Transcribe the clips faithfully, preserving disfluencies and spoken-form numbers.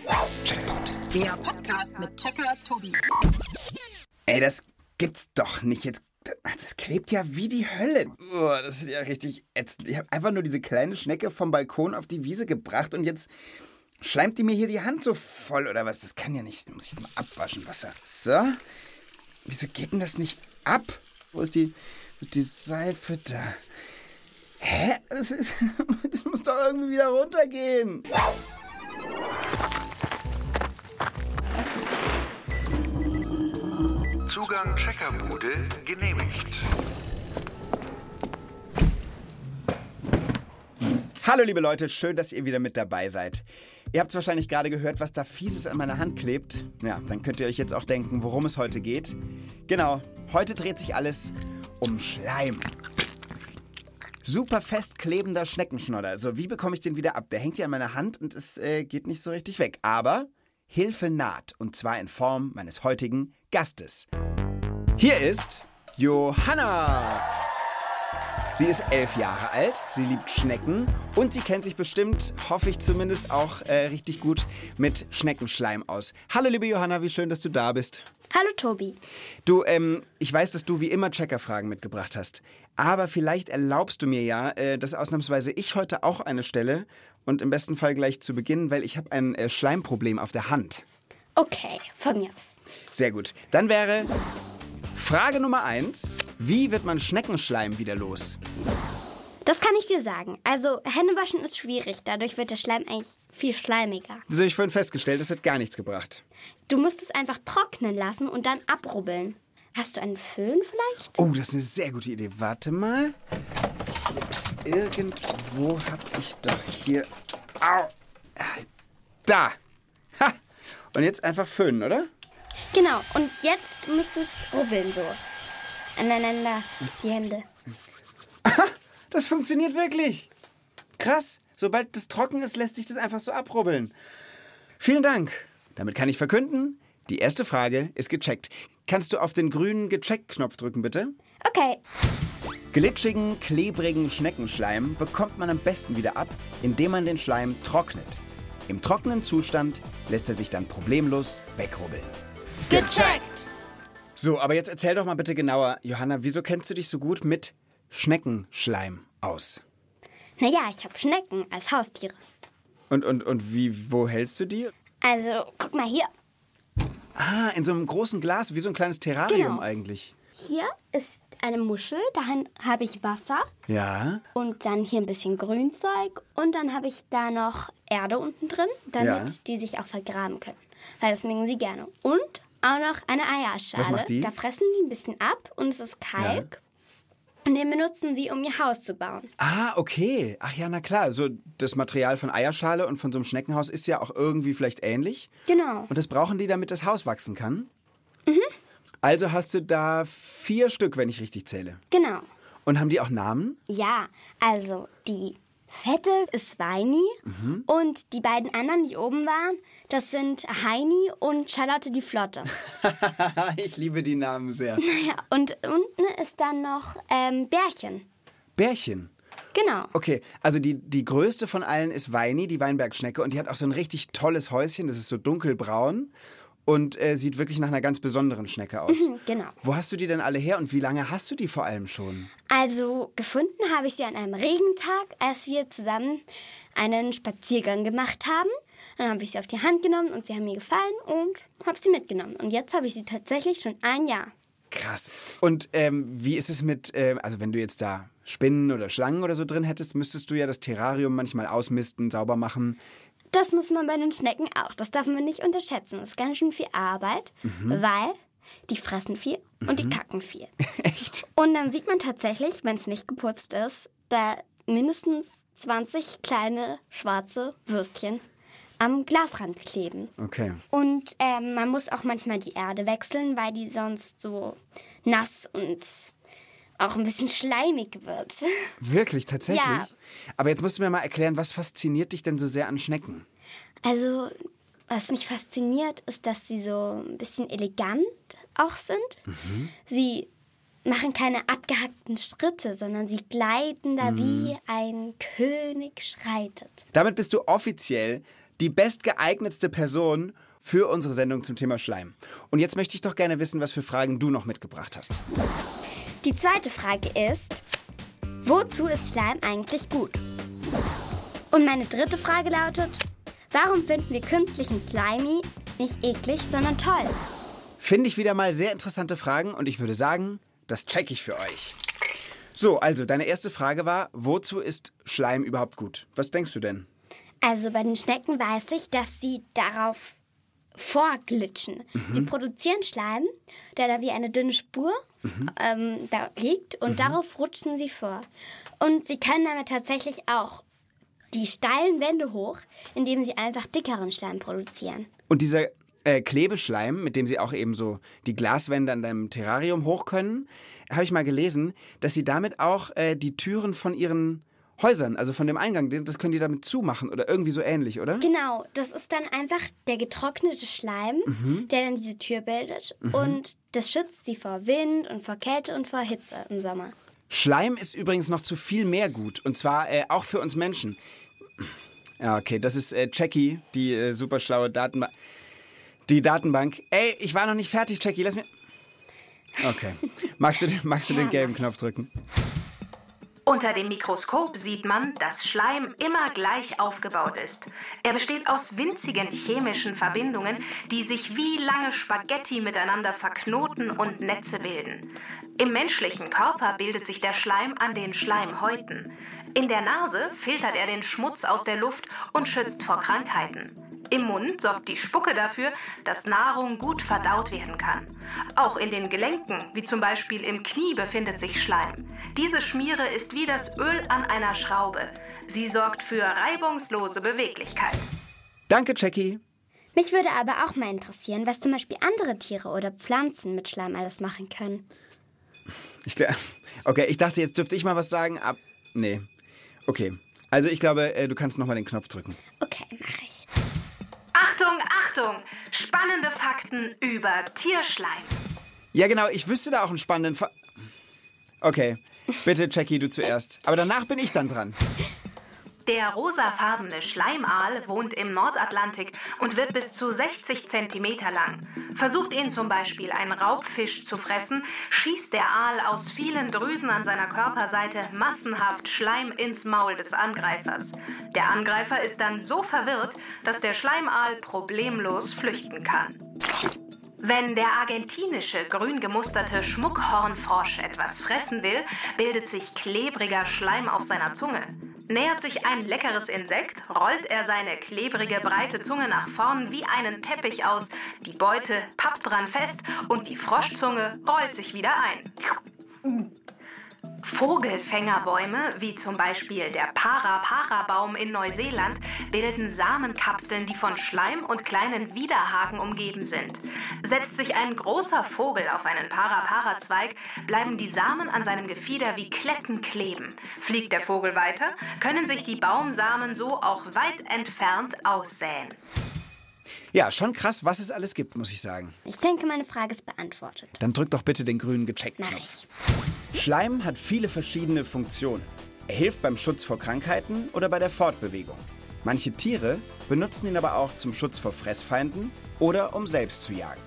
Checkpoint. Der Podcast mit Checker Tobi. Ey, das gibt's doch nicht. Jetzt, das klebt ja wie die Hölle. Oh, das ist ja richtig ätzend. Ich habe einfach nur diese kleine Schnecke vom Balkon auf die Wiese gebracht und jetzt schleimt die mir hier die Hand so voll oder was? Das kann ja nicht. Muss ich mal abwaschen, Wasser. So. Wieso geht denn das nicht ab? Wo ist die, wo ist die Seife da? Hä? Das, ist, das muss doch irgendwie wieder runtergehen. Zugang Checkerbude genehmigt. Hallo liebe Leute, schön, dass ihr wieder mit dabei seid. Ihr habt wahrscheinlich gerade gehört, was da Fieses an meiner Hand klebt. Ja, dann könnt ihr euch jetzt auch denken, worum es heute geht. Genau, heute dreht sich alles um Schleim. Super fest klebender Schneckenschnodder. So, wie bekomme ich den wieder ab? Der hängt hier an meiner Hand und es äh, geht nicht so richtig weg. Aber Hilfe naht, und zwar in Form meines heutigen Gastes. Hier ist Johanna. Sie ist elf Jahre alt, sie liebt Schnecken und sie kennt sich bestimmt, hoffe ich zumindest, auch äh, richtig gut mit Schneckenschleim aus. Hallo liebe Johanna, wie schön, dass du da bist. Hallo Tobi. Du, ähm, ich weiß, dass du wie immer Checkerfragen mitgebracht hast. Aber vielleicht erlaubst du mir ja, äh, dass ausnahmsweise ich heute auch eine stelle und im besten Fall gleich zu Beginn, weil ich habe ein äh, Schleimproblem auf der Hand. Okay, von mir aus. Sehr gut. Dann wäre Frage Nummer eins. Wie wird man Schneckenschleim wieder los? Das kann ich dir sagen. Also Händewaschen ist schwierig, dadurch wird der Schleim eigentlich viel schleimiger. Das habe ich vorhin festgestellt, das hat gar nichts gebracht. Du musst es einfach trocknen lassen und dann abrubbeln. Hast du einen Föhn vielleicht? Oh, das ist eine sehr gute Idee. Warte mal. Irgendwo habe ich doch hier... Au! Da! Ha! Und jetzt einfach föhnen, oder? Genau, und jetzt musst du es rubbeln so. Aneinander, die Hände. Aha, das funktioniert wirklich. Krass. Sobald das trocken ist, lässt sich das einfach so abrubbeln. Vielen Dank. Damit kann ich verkünden, die erste Frage ist gecheckt. Kannst du auf den grünen Gecheckt-Knopf drücken, bitte? Okay. Glitschigen, klebrigen Schneckenschleim bekommt man am besten wieder ab, indem man den Schleim trocknet. Im trockenen Zustand lässt er sich dann problemlos wegrubbeln. Gecheckt! So, aber jetzt erzähl doch mal bitte genauer, Johanna, wieso kennst du dich so gut mit Schneckenschleim aus? Naja, ich habe Schnecken als Haustiere. Und, und, und wie, wo hältst du die? Also, guck mal hier. Ah, in so einem großen Glas, wie so ein kleines Terrarium Genau. eigentlich. Hier ist eine Muschel, dahin habe ich Wasser. Ja. Und dann hier ein bisschen Grünzeug. Und dann habe ich da noch Erde unten drin, damit Ja. die sich auch vergraben können. Weil das mögen sie gerne. Und auch noch eine Eierschale. Was macht die? Da fressen die ein bisschen ab und es ist Kalk. Und den benutzen sie, um ihr Haus zu bauen. Ah, okay. Ach ja, na klar. So das Material von Eierschale und von so einem Schneckenhaus ist ja auch irgendwie vielleicht ähnlich. Genau. Und das brauchen die, damit das Haus wachsen kann? Mhm. Also hast du da vier Stück, wenn ich richtig zähle. Genau. Und haben die auch Namen? Ja, also die fette ist Weini Mhm. und die beiden anderen, die oben waren, das sind Heini und Charlotte die Flotte. Ich liebe die Namen sehr. Ja, und unten ist dann noch ähm, Bärchen. Bärchen. Genau. Okay, also die, die größte von allen ist Weini, die Weinbergschnecke. Und die hat auch so ein richtig tolles Häuschen. Das ist so dunkelbraun und äh, sieht wirklich nach einer ganz besonderen Schnecke aus. Mhm, genau. Wo hast du die denn alle her und wie lange hast du die vor allem schon? Also gefunden habe ich sie an einem Regentag, als wir zusammen einen Spaziergang gemacht haben. Dann habe ich sie auf die Hand genommen und sie haben mir gefallen und habe sie mitgenommen. Und jetzt habe ich sie tatsächlich schon ein Jahr. Krass. Und ähm, wie ist es mit, äh, also wenn du jetzt da Spinnen oder Schlangen oder so drin hättest, müsstest du ja das Terrarium manchmal ausmisten, sauber machen. Das muss man bei den Schnecken auch. Das darf man nicht unterschätzen. Das ist ganz schön viel Arbeit, weil die fressen viel und die kacken viel. Echt? Und dann sieht man tatsächlich, wenn es nicht geputzt ist, da mindestens zwanzig kleine schwarze Würstchen am Glasrand kleben. Okay. Und ähm, man muss auch manchmal die Erde wechseln, weil die sonst so nass und auch ein bisschen schleimig wird. Wirklich, tatsächlich? Ja. Aber jetzt musst du mir mal erklären, was fasziniert dich denn so sehr an Schnecken? Also, was mich fasziniert, ist, dass sie so ein bisschen elegant auch sind. Mhm. Sie machen keine abgehackten Schritte, sondern sie gleiten da mhm. wie ein König schreitet. Damit bist du offiziell die bestgeeignetste Person für unsere Sendung zum Thema Schleim. Und jetzt möchte ich doch gerne wissen, was für Fragen du noch mitgebracht hast. Die zweite Frage ist, wozu ist Schleim eigentlich gut? Und meine dritte Frage lautet, warum finden wir künstlichen Slimy nicht eklig, sondern toll? Finde ich wieder mal sehr interessante Fragen und ich würde sagen, das check ich für euch. So, also deine erste Frage war, wozu ist Schleim überhaupt gut? Was denkst du denn? Also bei den Schnecken weiß ich, dass sie darauf vorglitschen. Mhm. Sie produzieren Schleim, der da wie eine dünne Spur mhm. ähm, da liegt und mhm. darauf rutschen sie vor. Und sie können damit tatsächlich auch die steilen Wände hoch, indem sie einfach dickeren Schleim produzieren. Und dieser äh, Klebeschleim, mit dem sie auch eben so die Glaswände an deinem Terrarium hoch können, habe ich mal gelesen, dass sie damit auch äh, die Türen von ihren Häusern, also von dem Eingang, das können die damit zumachen oder irgendwie so ähnlich, oder? Genau, das ist dann einfach der getrocknete Schleim, mhm. der dann diese Tür bildet mhm. und das schützt sie vor Wind und vor Kälte und vor Hitze im Sommer. Schleim ist übrigens noch zu viel mehr gut und zwar äh, auch für uns Menschen. Ja, okay, das ist äh, Jackie, die äh, super schlaue Datenbank. Die Datenbank. Ey, ich war noch nicht fertig, Jackie, lass mir... Okay, magst du, magst du den gelben Knopf drücken? Unter dem Mikroskop sieht man, dass Schleim immer gleich aufgebaut ist. Er besteht aus winzigen chemischen Verbindungen, die sich wie lange Spaghetti miteinander verknoten und Netze bilden. Im menschlichen Körper bildet sich der Schleim an den Schleimhäuten. In der Nase filtert er den Schmutz aus der Luft und schützt vor Krankheiten. Im Mund sorgt die Spucke dafür, dass Nahrung gut verdaut werden kann. Auch in den Gelenken, wie zum Beispiel im Knie, befindet sich Schleim. Diese Schmiere ist wie das Öl an einer Schraube. Sie sorgt für reibungslose Beweglichkeit. Danke, Jackie. Mich würde aber auch mal interessieren, was zum Beispiel andere Tiere oder Pflanzen mit Schleim alles machen können. Ich, okay, ich dachte, jetzt dürfte ich mal was sagen, ab... Nee. Okay, also ich glaube, du kannst nochmal den Knopf drücken. Okay, mache ich. Achtung, Achtung! Spannende Fakten über Tierschleim. Ja, genau, ich wüsste da auch einen spannenden Fa... Okay, bitte, Jackie, du zuerst. Aber danach bin ich dann dran. Der rosafarbene Schleimaal wohnt im Nordatlantik und wird bis zu sechzig Zentimeter lang. Versucht ihn zum Beispiel ein Raubfisch zu fressen, schießt der Aal aus vielen Drüsen an seiner Körperseite massenhaft Schleim ins Maul des Angreifers. Der Angreifer ist dann so verwirrt, dass der Schleimaal problemlos flüchten kann. Wenn der argentinische grün gemusterte Schmuckhornfrosch etwas fressen will, bildet sich klebriger Schleim auf seiner Zunge. Nähert sich ein leckeres Insekt, rollt er seine klebrige, breite Zunge nach vorn wie einen Teppich aus, die Beute pappt dran fest und die Froschzunge rollt sich wieder ein. Vogelfängerbäume, wie zum Beispiel der Para-Para-Baum in Neuseeland, bilden Samenkapseln, die von Schleim und kleinen Widerhaken umgeben sind. Setzt sich ein großer Vogel auf einen Para-Para-Zweig, bleiben die Samen an seinem Gefieder wie Kletten kleben. Fliegt der Vogel weiter, können sich die Baumsamen so auch weit entfernt aussäen. Ja, schon krass, was es alles gibt, muss ich sagen. Ich denke, meine Frage ist beantwortet. Dann drück doch bitte den grünen Gecheckt-Knopf. Mach ich. Schleim hat viele verschiedene Funktionen. Er hilft beim Schutz vor Krankheiten oder bei der Fortbewegung. Manche Tiere benutzen ihn aber auch zum Schutz vor Fressfeinden oder um selbst zu jagen.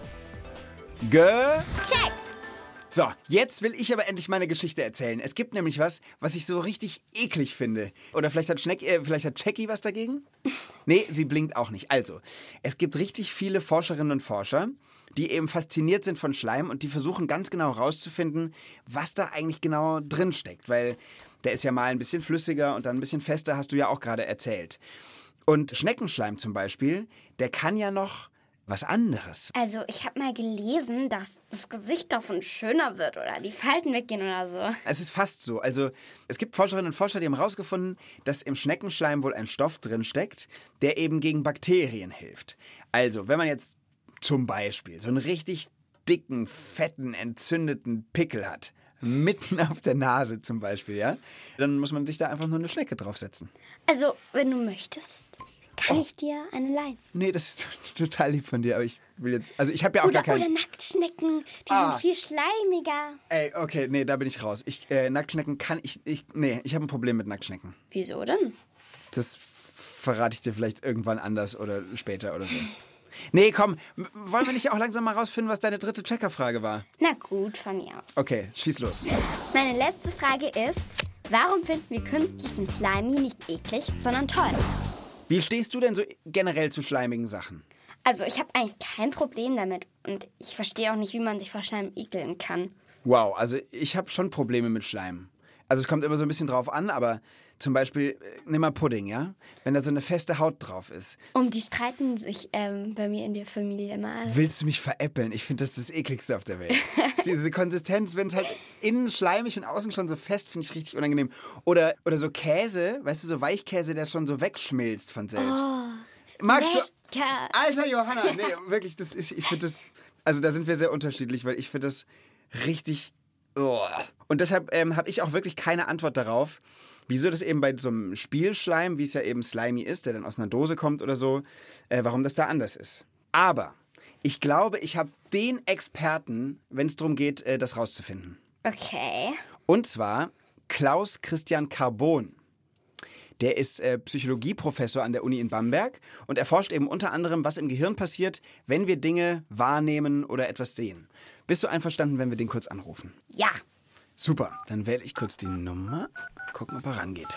Gecheckt! So, jetzt will ich aber endlich meine Geschichte erzählen. Es gibt nämlich was, was ich so richtig eklig finde. Oder vielleicht hat, Schneck, äh, vielleicht hat Jackie was dagegen? Nee, sie blinkt auch nicht. Also, es gibt richtig viele Forscherinnen und Forscher, die eben fasziniert sind von Schleim und die versuchen ganz genau herauszufinden, was da eigentlich genau drin steckt. Weil der ist ja mal ein bisschen flüssiger und dann ein bisschen fester, hast du ja auch gerade erzählt. Und Schneckenschleim zum Beispiel, der kann ja noch was anderes. Also ich habe mal gelesen, dass das Gesicht davon schöner wird oder die Falten weggehen oder so. Es ist fast so. Also es gibt Forscherinnen und Forscher, die haben herausgefunden, dass im Schneckenschleim wohl ein Stoff drin steckt, der eben gegen Bakterien hilft. Also wenn man jetzt zum Beispiel so einen richtig dicken, fetten, entzündeten Pickel hat, mitten auf der Nase zum Beispiel, ja, dann muss man sich da einfach nur eine Schnecke draufsetzen. Also wenn du möchtest, kann oh. ich dir eine leihen? Nee, das ist total lieb von dir, aber ich will jetzt, also ich habe ja auch oder, gar keine... Oder Nacktschnecken, die ah. sind viel schleimiger. Ey, okay, nee, da bin ich raus. Ich, äh, Nacktschnecken kann ich, ich nee, ich habe ein Problem mit Nacktschnecken. Wieso denn? Das verrate ich dir vielleicht irgendwann anders oder später oder so. Nee, komm, wollen wir nicht auch langsam mal rausfinden, was deine dritte Checkerfrage war? Na gut, von mir aus. Okay, schieß los. Meine letzte Frage ist, warum finden wir künstlichen Slimy nicht eklig, sondern toll? Wie stehst du denn so generell zu schleimigen Sachen? Also ich habe eigentlich kein Problem damit und ich verstehe auch nicht, wie man sich vor Schleim ekeln kann. Wow, also ich habe schon Probleme mit Schleim. Also es kommt immer so ein bisschen drauf an, aber zum Beispiel, nimm mal Pudding, ja? Wenn da so eine feste Haut drauf ist. Und die streiten sich ähm, bei mir in der Familie immer. Willst du mich veräppeln? Ich finde das das ekligste auf der Welt. Diese Konsistenz, wenn es halt innen schleimig und außen schon so fest, finde ich richtig unangenehm. Oder, oder so Käse, weißt du, so Weichkäse, der schon so wegschmilzt von selbst. Oh, Magst lecker. du? Alter Johanna, nee, wirklich, das ist, ich finde das, also da sind wir sehr unterschiedlich, weil ich finde das richtig... Oh. Und deshalb ähm, habe ich auch wirklich keine Antwort darauf, wieso das eben bei so einem Spielschleim, wie es ja eben Slimy ist, der dann aus einer Dose kommt oder so, äh, warum das da anders ist. Aber ich glaube, ich habe den Experten, wenn es darum geht, äh, das rauszufinden. Okay. Und zwar Klaus Christian Carbon. Der ist äh, Psychologieprofessor an der Uni in Bamberg und erforscht eben unter anderem, was im Gehirn passiert, wenn wir Dinge wahrnehmen oder etwas sehen. Bist du einverstanden, wenn wir den kurz anrufen? Ja. Super, dann wähle ich kurz die Nummer. Gucken, ob er rangeht.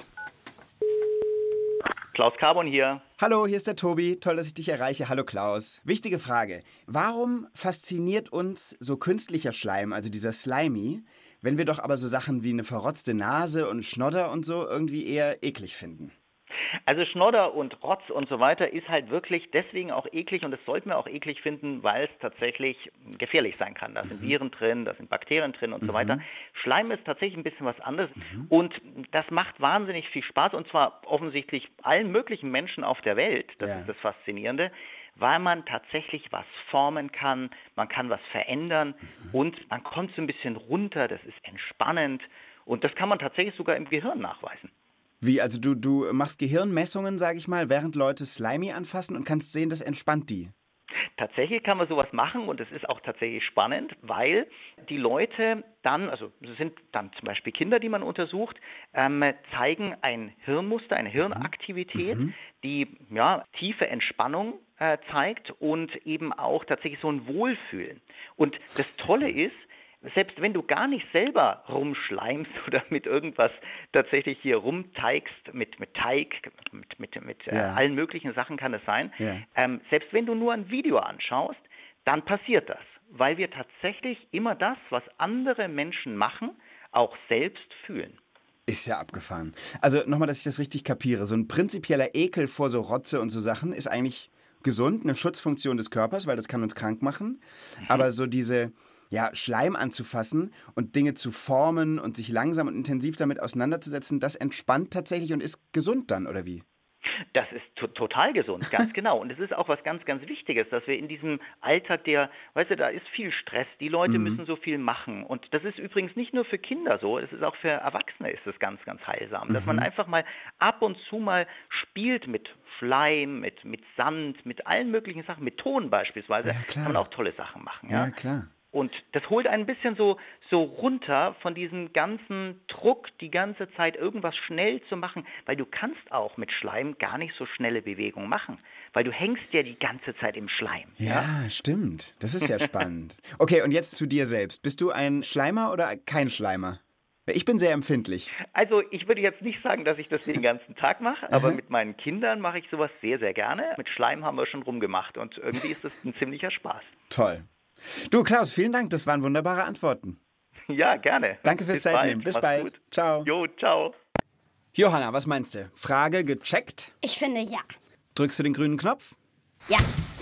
Klaus Carbon hier. Hallo, hier ist der Tobi. Toll, dass ich dich erreiche. Hallo Klaus. Wichtige Frage. Warum fasziniert uns so künstlicher Schleim, also dieser Slimy, wenn wir doch aber so Sachen wie eine verrotzte Nase und Schnodder und so irgendwie eher eklig finden? Also Schnodder und Rotz und so weiter ist halt wirklich deswegen auch eklig und das sollten wir auch eklig finden, weil es tatsächlich gefährlich sein kann. Da sind mhm. Viren drin, da sind Bakterien drin und mhm. so weiter. Schleim ist tatsächlich ein bisschen was anderes mhm. und das macht wahnsinnig viel Spaß und zwar offensichtlich allen möglichen Menschen auf der Welt. Das ja. ist das Faszinierende, weil man tatsächlich was formen kann, man kann was verändern mhm. und man kommt so ein bisschen runter, das ist entspannend und das kann man tatsächlich sogar im Gehirn nachweisen. Wie, also du, du machst Gehirnmessungen, sage ich mal, während Leute Slimy anfassen und kannst sehen, das entspannt die? Tatsächlich kann man sowas machen und es ist auch tatsächlich spannend, weil die Leute dann, also es sind dann zum Beispiel Kinder, die man untersucht, ähm, zeigen ein Hirnmuster, eine Hirnaktivität, mhm. die ja, tiefe Entspannung äh, zeigt und eben auch tatsächlich so ein Wohlfühlen. Und das Tolle ist, selbst wenn du gar nicht selber rumschleimst oder mit irgendwas tatsächlich hier rumteigst, mit, mit Teig, mit, mit, mit ja. äh, allen möglichen Sachen kann es sein, ja. ähm, selbst wenn du nur ein Video anschaust, dann passiert das, weil wir tatsächlich immer das, was andere Menschen machen, auch selbst fühlen. Ist ja abgefahren. Also nochmal, dass ich das richtig kapiere. So ein prinzipieller Ekel vor so Rotze und so Sachen ist eigentlich gesund, eine Schutzfunktion des Körpers, weil das kann uns krank machen. Mhm. Aber so diese... Ja, Schleim anzufassen und Dinge zu formen und sich langsam und intensiv damit auseinanderzusetzen, das entspannt tatsächlich und ist gesund dann, oder wie? Das ist to- total gesund, ganz genau. Und es ist auch was ganz, ganz Wichtiges, dass wir in diesem Alltag, der, weißt du, da ist viel Stress, die Leute mhm. müssen so viel machen. Und das ist übrigens nicht nur für Kinder so, es ist auch für Erwachsene ist es ganz, ganz heilsam. Mhm. Dass man einfach mal ab und zu mal spielt mit Schleim, mit, mit Sand, mit allen möglichen Sachen, mit Ton beispielsweise, ja, klar. kann man auch tolle Sachen machen. Ja, ja klar. Und das holt ein bisschen so, so runter von diesem ganzen Druck, die ganze Zeit irgendwas schnell zu machen, weil du kannst auch mit Schleim gar nicht so schnelle Bewegungen machen, weil du hängst ja die ganze Zeit im Schleim. Ja, ja? Stimmt. Das ist ja spannend. Okay, und jetzt zu dir selbst. Bist du ein Schleimer oder kein Schleimer? Ich bin sehr empfindlich. Also ich würde jetzt nicht sagen, dass ich das den ganzen Tag mache, aber mit meinen Kindern mache ich sowas sehr, sehr gerne. Mit Schleim haben wir schon rumgemacht und irgendwie ist das ein ziemlicher Spaß. Toll. Du, Klaus, vielen Dank. Das waren wunderbare Antworten. Ja, gerne. Danke fürs Zeitnehmen. Bis bald. Gut. Ciao. Jo, ciao. Johanna, was meinst du? Frage gecheckt? Ich finde ja. Drückst du den grünen Knopf? Ja.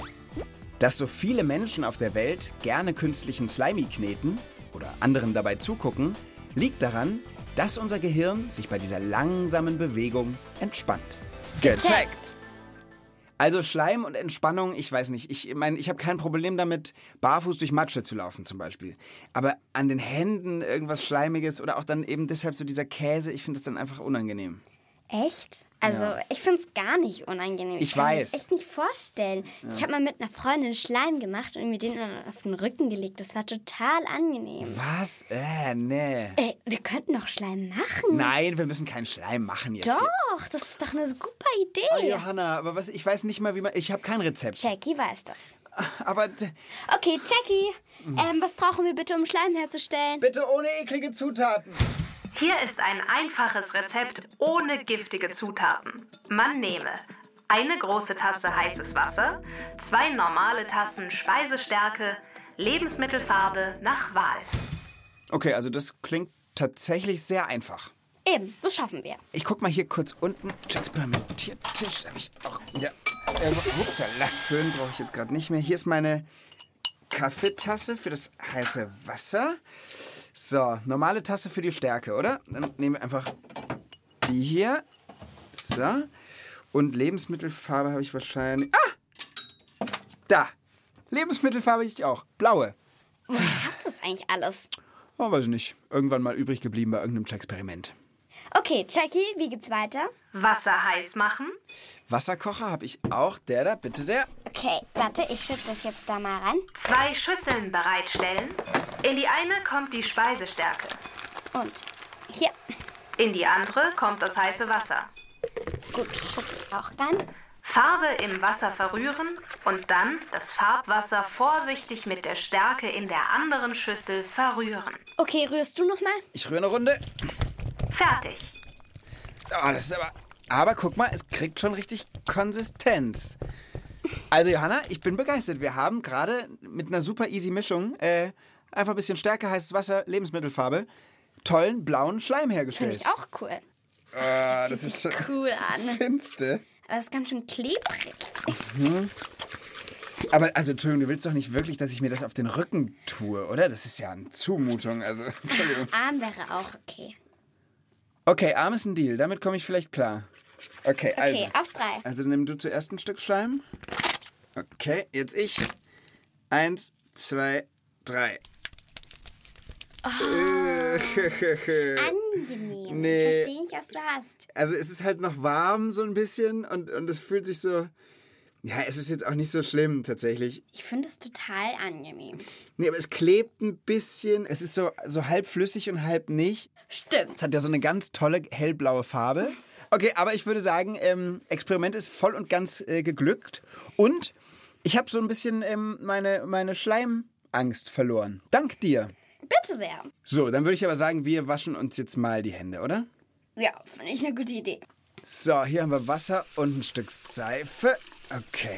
Dass so viele Menschen auf der Welt gerne künstlichen Slimy kneten oder anderen dabei zugucken, liegt daran, dass unser Gehirn sich bei dieser langsamen Bewegung entspannt. Gecheckt! Also Schleim und Entspannung, ich weiß nicht. Ich meine, ich habe kein Problem damit, barfuß durch Matsche zu laufen zum Beispiel. Aber an den Händen irgendwas Schleimiges oder auch dann eben deshalb so dieser Käse, ich finde das dann einfach unangenehm. Echt? Also ja. Ich finde es gar nicht unangenehm. Ich, ich kann weiß. mir das echt nicht vorstellen. Ja. Ich habe mal mit einer Freundin Schleim gemacht und mir den auf den Rücken gelegt. Das war total angenehm. Was? Äh, nee. Ey, Wir könnten doch Schleim machen. Nein, wir müssen keinen Schleim machen jetzt. Doch, Hier. das ist doch eine super Idee. Oh, Johanna, aber was, ich weiß nicht mal, wie man... Ich habe kein Rezept. Jackie weiß das. Aber Okay, Jackie, ähm, was brauchen wir bitte, um Schleim herzustellen? bitte ohne eklige Zutaten. Hier ist ein einfaches Rezept ohne giftige Zutaten. Man nehme eine große Tasse heißes Wasser, zwei normale Tassen Speisestärke, Lebensmittelfarbe nach Wahl. Okay, also das klingt tatsächlich sehr einfach. Eben, das schaffen wir. Ich guck mal hier kurz unten. Experimentiertisch. Da habe ich auch... Ja. Äh, upsala, Föhn brauche ich jetzt gerade nicht mehr. Hier ist meine Kaffeetasse für das heiße Wasser. So, normale Tasse für die Stärke, oder? Dann nehmen wir einfach die hier. So. Und Lebensmittelfarbe habe ich wahrscheinlich... Ah! Da. Lebensmittelfarbe ich auch. Blaue. Woher hast du es eigentlich alles? Oh, weiß ich nicht. Irgendwann mal übrig geblieben bei irgendeinem Experiment. Okay, Jackie, wie geht's weiter? Wasser heiß machen, Wasserkocher habe ich auch. Der da, bitte sehr. Okay, warte, ich schütte das jetzt da mal ran. zwei Schüsseln bereitstellen. In die eine kommt die Speisestärke. Und hier. In die andere kommt das heiße Wasser. Gut, schütte ich auch rein. Farbe im Wasser verrühren und dann das Farbwasser vorsichtig mit der Stärke in der anderen Schüssel verrühren. Okay, rührst du noch mal? Ich rühre eine Runde. Fertig. Oh, das ist aber... Aber guck mal, es kriegt schon richtig Konsistenz. Also Johanna, ich bin begeistert. Wir haben gerade mit einer super easy Mischung äh, einfach ein bisschen Stärke, heißes Wasser, Lebensmittelfarbe, tollen blauen Schleim Finde hergestellt. ich auch cool. Ah, das ist schon Cool an. finste. Aber es ist ganz schön klebrig. Aber also, Entschuldigung, du willst doch nicht wirklich, dass ich mir das auf den Rücken tue, oder? Das ist ja eine Zumutung, also, Entschuldigung. Arm wäre auch okay. Okay, Arm ist ein Deal, damit komme ich vielleicht klar. Okay, also. Okay, auf drei. Also nimm du zuerst ein Stück Schleim. Okay, jetzt ich. Eins, zwei, drei. Angenehm. Nee. Ich verstehe nicht, was du hast. Also es ist halt noch warm so ein bisschen und, und es fühlt sich so... Ja, es ist jetzt auch nicht so schlimm tatsächlich. Ich finde es total angenehm. Nee, aber es klebt ein bisschen. Es ist so, so halb flüssig und halb nicht. Stimmt. Es hat ja so eine ganz tolle hellblaue Farbe. Okay, aber ich würde sagen, ähm, Experiment ist voll und ganz äh, geglückt. Und ich habe so ein bisschen ähm, meine, meine Schleimangst verloren. Dank dir. Bitte sehr. So, dann würde ich aber sagen, wir waschen uns jetzt mal die Hände, oder? Ja, finde ich eine gute Idee. So, hier haben wir Wasser und ein Stück Seife. Okay.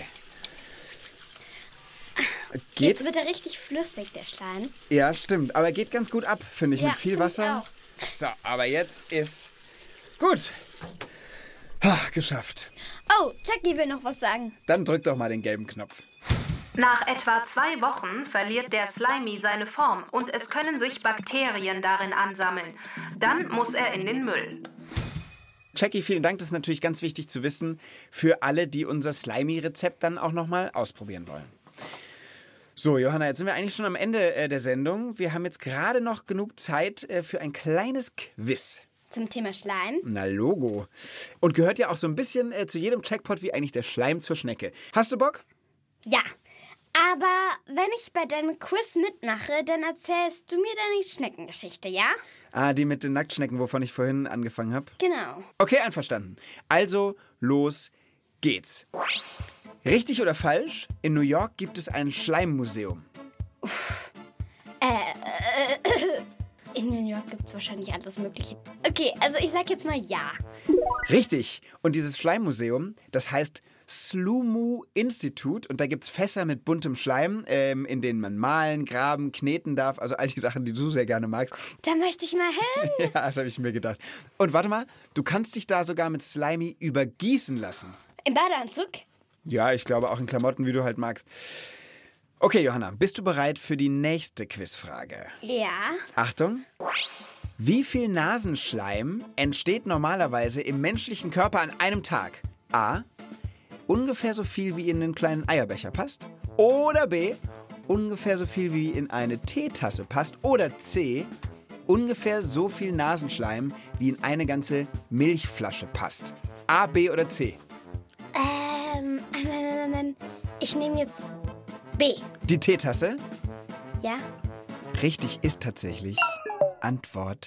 Geht? Jetzt wird er richtig flüssig, der Schleim. Ja, stimmt. Aber geht ganz gut ab, finde ich, Ja, mit viel find ich Wasser. auch. So, aber jetzt ist gut. Ha, geschafft. Oh, Jackie will noch was sagen. Dann drück doch mal den gelben Knopf. Nach etwa zwei Wochen verliert der Slimy seine Form und es können sich Bakterien darin ansammeln. Dann muss er in den Müll. Jackie, vielen Dank. Das ist natürlich ganz wichtig zu wissen für alle, die unser Slimy-Rezept dann auch nochmal ausprobieren wollen. So, Johanna, jetzt sind wir eigentlich schon am Ende äh, der Sendung. Wir haben jetzt gerade noch genug Zeit äh, für ein kleines Quiz. Zum Thema Schleim. Na, Logo. Und gehört ja auch so ein bisschen äh, zu jedem Jackpot wie eigentlich der Schleim zur Schnecke. Hast du Bock? Ja. Aber wenn ich bei deinem Quiz mitmache, dann erzählst du mir deine Schneckengeschichte, ja? Ah, die mit den Nacktschnecken, wovon ich vorhin angefangen habe. Genau. Okay, einverstanden. Also, los geht's. Richtig oder falsch? In New York gibt es ein Schleimmuseum. In New York gibt es wahrscheinlich alles Mögliche. Okay, also ich sag jetzt mal ja. Richtig. Und dieses Schleimmuseum, das heißt Slumu Institute. Und da gibt's Fässer mit buntem Schleim, ähm, in denen man malen, graben, kneten darf. Also all die Sachen, die du sehr gerne magst. Da möchte ich mal hin. Ja, das habe ich mir gedacht. Und warte mal, du kannst dich da sogar mit Slimy übergießen lassen. Im Badeanzug? Ja, ich glaube auch in Klamotten, wie du halt magst. Okay, Johanna, bist du bereit für die nächste Quizfrage? Ja. Achtung. Wie viel Nasenschleim entsteht normalerweise im menschlichen Körper an einem Tag? A. Ungefähr so viel, wie in einen kleinen Eierbecher passt. Oder B. Ungefähr so viel, wie in eine Teetasse passt. Oder C. Ungefähr so viel Nasenschleim, wie in eine ganze Milchflasche passt. A, B oder C? Ähm, ähm, ähm, ähm, ich nehme jetzt B. Die Teetasse? Ja? Richtig ist tatsächlich Antwort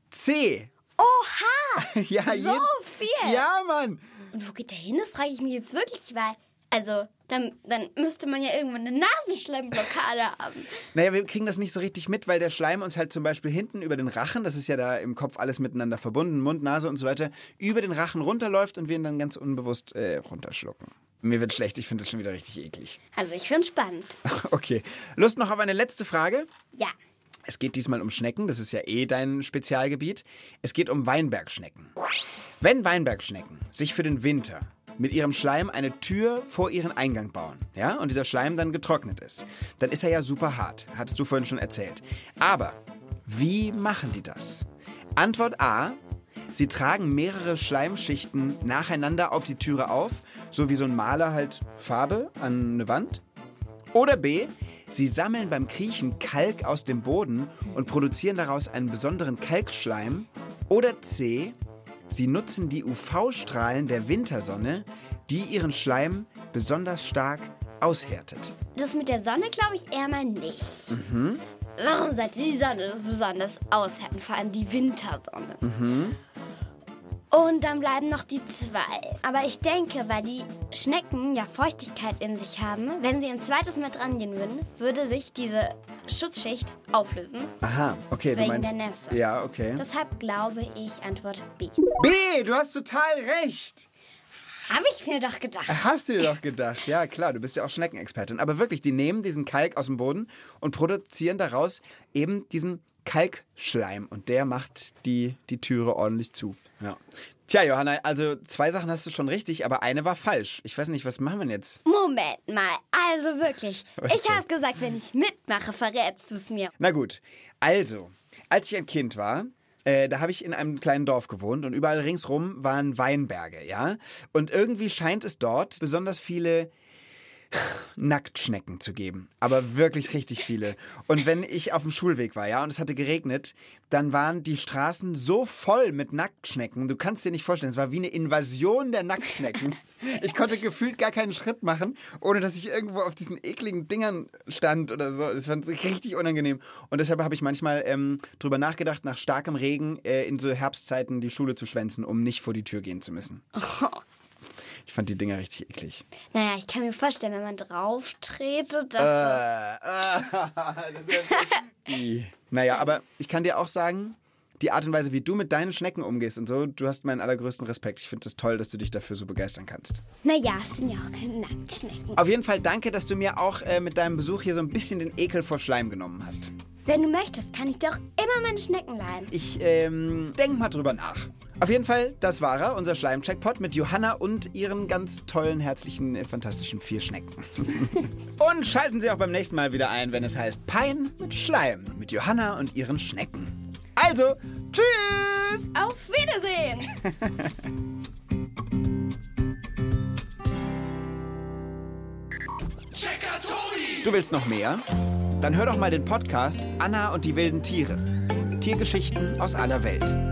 C. Oha! Ja, so jeden- viel! Ja, Mann. Und wo geht der hin? Das frage ich mich jetzt wirklich, weil, also, dann, dann müsste man ja irgendwann eine Nasenschleimblockade haben. Naja, wir kriegen das nicht so richtig mit, weil der Schleim uns halt zum Beispiel hinten über den Rachen, das ist ja da im Kopf alles miteinander verbunden, Mund, Nase und so weiter, über den Rachen runterläuft und wir ihn dann ganz unbewusst äh, runterschlucken. Mir wird schlecht, ich finde das schon wieder richtig eklig. Also, ich finde es spannend. Okay, Lust noch auf eine letzte Frage? Ja. Es geht diesmal um Schnecken, das ist ja eh dein Spezialgebiet. Es geht um Weinbergschnecken. Wenn Weinbergschnecken sich für den Winter mit ihrem Schleim eine Tür vor ihren Eingang bauen, ja, und dieser Schleim dann getrocknet ist, dann ist er ja super hart, hattest du vorhin schon erzählt. Aber wie machen die das? Antwort A: Sie tragen mehrere Schleimschichten nacheinander auf die Türe auf, so wie so ein Maler halt Farbe an eine Wand. Oder B: Sie sammeln beim Kriechen Kalk aus dem Boden und produzieren daraus einen besonderen Kalkschleim. Oder C: Sie nutzen die U V-Strahlen der Wintersonne, die ihren Schleim besonders stark aushärtet. Das mit der Sonne glaube ich eher mal nicht. Mhm. Warum sollte die Sonne das besonders aushärten? Vor allem die Wintersonne. Mhm. Und dann bleiben noch die zwei. Aber ich denke, weil die Schnecken ja Feuchtigkeit in sich haben, wenn sie ein zweites Mal dran gehen würden, würde sich diese Schutzschicht auflösen. Aha, okay, du Wegen meinst... der Nässe. Ja, okay. Deshalb glaube ich Antwort B. B, du hast total recht. Habe ich mir doch gedacht. Hast du dir doch gedacht. Ja, klar, du bist ja auch Schneckenexpertin. Aber wirklich, die nehmen diesen Kalk aus dem Boden und produzieren daraus eben diesen Kalkschleim. Und der macht die, die Türe ordentlich zu. Ja. Tja, Johanna, also zwei Sachen hast du schon richtig, aber eine war falsch. Ich weiß nicht, was machen wir denn jetzt? Moment mal, also wirklich. Was Ich denn? habe gesagt, wenn ich mitmache, verrätst du es mir. Na gut, also, als ich ein Kind war, äh, da habe ich in einem kleinen Dorf gewohnt und überall ringsrum waren Weinberge, ja? Und irgendwie scheint es dort besonders viele Nacktschnecken zu geben, aber wirklich richtig viele. Und wenn ich auf dem Schulweg war, ja, und es hatte geregnet, dann waren die Straßen so voll mit Nacktschnecken. Du kannst dir nicht vorstellen, es war wie eine Invasion der Nacktschnecken. Ich konnte gefühlt gar keinen Schritt machen, ohne dass ich irgendwo auf diesen ekligen Dingern stand oder so. Das fand ich richtig unangenehm. Und deshalb habe ich manchmal ähm, drüber nachgedacht, nach starkem Regen äh, in so Herbstzeiten die Schule zu schwänzen, um nicht vor die Tür gehen zu müssen. Ich fand die Dinger richtig eklig. Naja, ich kann mir vorstellen, wenn man drauf trete, dass Äh, äh, das ist ja naja, aber ich kann dir auch sagen, die Art und Weise, wie du mit deinen Schnecken umgehst und so, du hast meinen allergrößten Respekt. Ich finde es das toll, dass du dich dafür so begeistern kannst. das... Naja, es sind ja auch keine Nacktschnecken. Auf jeden Fall danke, dass du mir auch äh, mit deinem Besuch hier so ein bisschen den Ekel vor Schleim genommen hast. Wenn du möchtest, kann ich dir auch immer meine Schnecken leihen. Ich ähm, denk mal drüber nach. Auf jeden Fall, das war er, unser Schleim-Checkpot mit Johanna und ihren ganz tollen, herzlichen, äh, fantastischen vier Schnecken. Und schalten Sie auch beim nächsten Mal wieder ein, wenn es heißt Pein mit Schleim mit Johanna und ihren Schnecken. Also, tschüss! Auf Wiedersehen! Du willst noch mehr? Dann hör doch mal den Podcast Anna und die wilden Tiere. Tiergeschichten aus aller Welt.